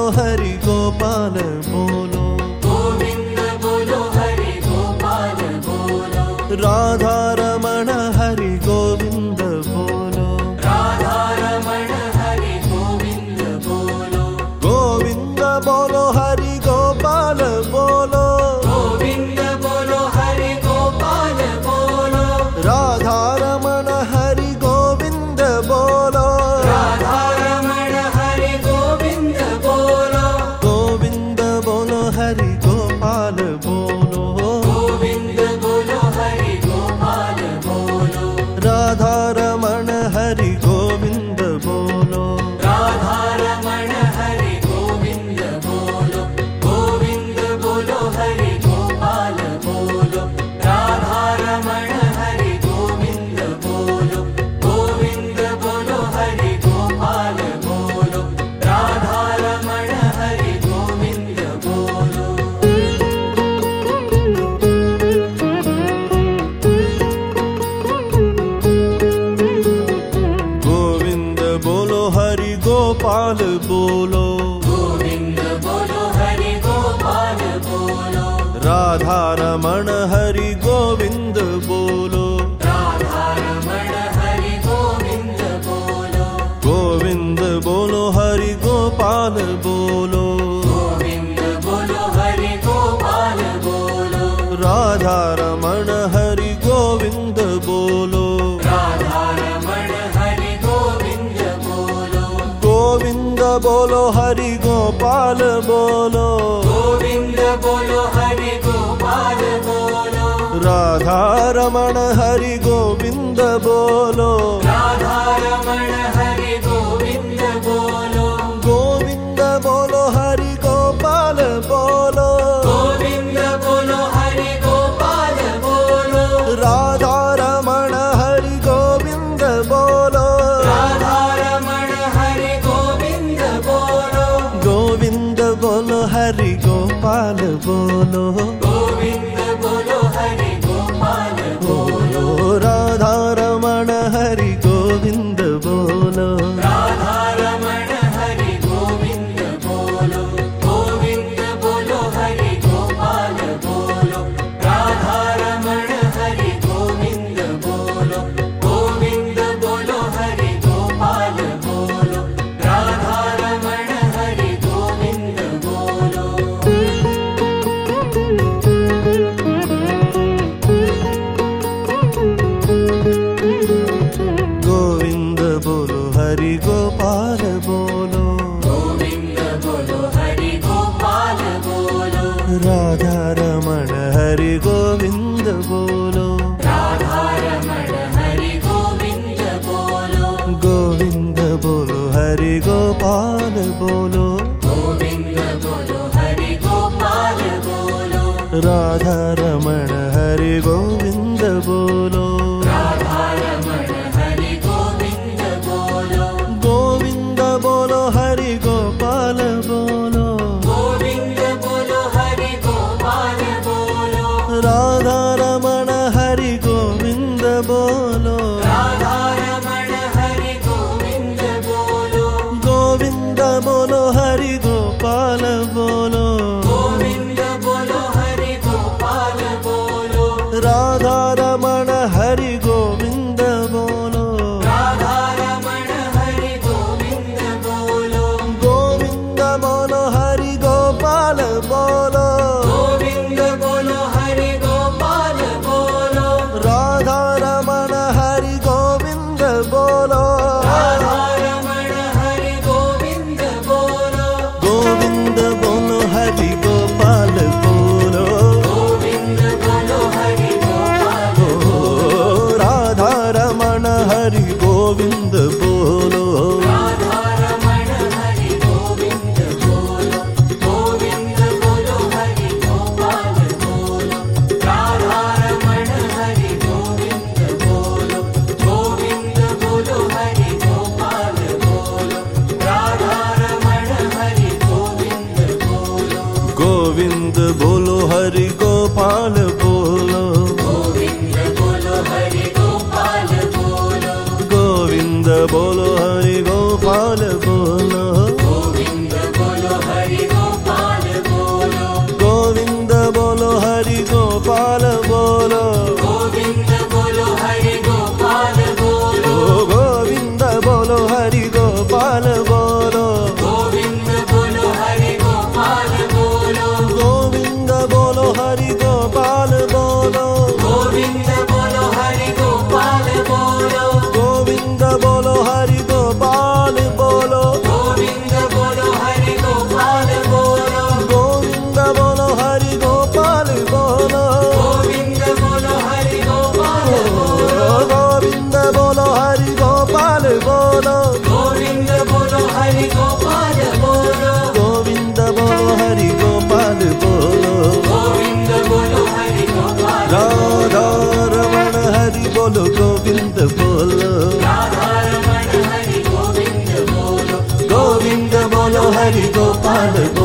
हरि गोपाल बोलो, गोविंद बोलो हरि गोपाल बोलो, राधा रमण हरि गोविंद बोलो, राधा रमण हरि गोविंद बोलो, गोविंद बोलो हरि गोपाल बोलो, गोविंद बोलो हरि गोपाल बोलो, राधा रमण हरि गोविंद बोलो, राधा रमण हरि गोविंद बोलो, गोविंद बोलो हरि गोपाल बोलो, गोविंद बोलो हरि गोपाल बोलो, राधा रमण हरि गोविंद बोलो, राधा रमण हरि गोविंद बोलो, गोविंद बोलो हरि गोपाल बोलो, राधा रमण हरि गोविंद बोलो, गोविंद बोलो हरि गोपाल बोलो, राधा रमण हरि गोविंद बोलो। गोविंद बोलो हरि गोपाल बोलो, गोविंद बोलो हरि गोपाल बोलो, राधा रमण हरि गोविंद बोलो, राधा रमण हरि गोविंद बोलो, गोविंद बोलो हरि गोपाल बोलो, गोविंद बोलो हरि गोपाल बोलो, राधा रमण हरि गोविंद बोलो, राधा रमण हरि गोविंद बोलो, गोविंद बोलो हरि गोपाल बोलो, गोविंद बोलो हरि गोपाल बोलो, राधा रमण हरि गोविंद बोलो, राधा रमण हरि गोविंद बोलो, गोविंद बोलो हरि गोपाल बोलो, गोविंद बोलो हरि गोपाल बोलो, राधा रमण हरि गोविंद बोलो, राधा रमण हरि गोविंद बोलो, गोविंद बोलो हरि गोपाल बोलो, गोविंद बोलो हरि गोपाल बोलो, राधा रमण हरि गोविंद बोलो, राधा रमण हरि गोविंद बोलो, गोविंद बोलो हरि गोपाल बोलो, राधा रमण हरि गोविंद बोलो, गोविंद बोलो हरि गोपाल बोलो, राधा रमण हरि गोविंद बोलो। गोविंद बोलो हरि गोपाल बोलो, गोविंद बोलो हरि गोपाल बोलो, राधा रमण हरि गोविंद बोलो, राधा रमण हरि गोविंद बोलो, गोविंद बोलो हरि गोपाल बोलो, गोविंद बोलो हरि गोपाल बोलो, राधा रमण हरि गोविंद बोलो, राधा रमण हरि गोविंद बोलो, गोविंद बोलो हरि गोपाल बोलो, गोविंद बोलो हरि गोपाल बोलो, राधा रमण हरि गोविंद बोलो, राधा रमण हरि गोविंद बोलो, गोविंद बोलो हरि गोपाल बोलो, गोविंद बोलो हरि गोपाल बोलो, राधा रमण हरि गोविंद बोलो, राधा रमण हरि गोविंद बोलो, गोविंद बोलो हरि गोपाल बोलो, गोविंद बोलो हरि गोपाल बोलो, राधा रमण हरि गोविंद बोलो, राधा रमण हरि गोविंद बोलो, गोपाल